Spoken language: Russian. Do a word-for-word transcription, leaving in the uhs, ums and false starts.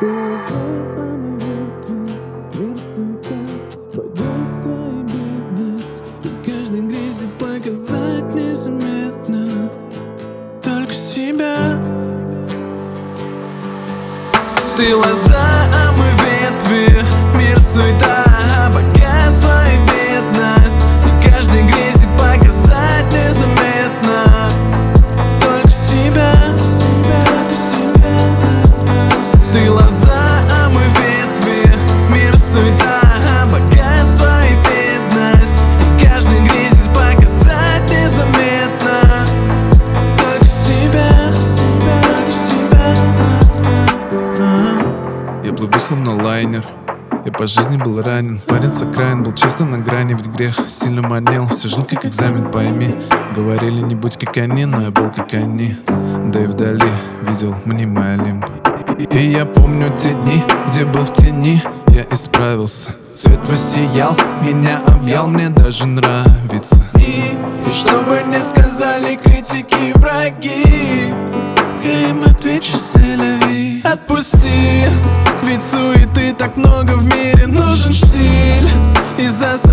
Богатство и бедность, и каждый грезит показать незаметно только себя. Ты лоза, а мы ветви, мир суета, богатство и бедность, и каждый грезит показать незаметно только себя, только себя. Ты лоза, а мы ветви, мир суета, богатство и бедность, и каждый грезит показать незаметно только себя, только себя. Я плыву словно лайнер, я по жизни был ранен. Парень с окраин был часто на грани, ведь грех сильно манил. Вся жизнь как экзамен, пойми. Говорили, не будь как они, но я был как они. Да и вдали видел мнимый Олимп. И я помню те дни, где был в тени. Я исправился, свет воссиял, меня объял, мне даже нравится. И, и что бы ни сказали критики и враги, я им отвечу селяви. Отпусти, ведь суеты так много в мире, нужен штиль. И за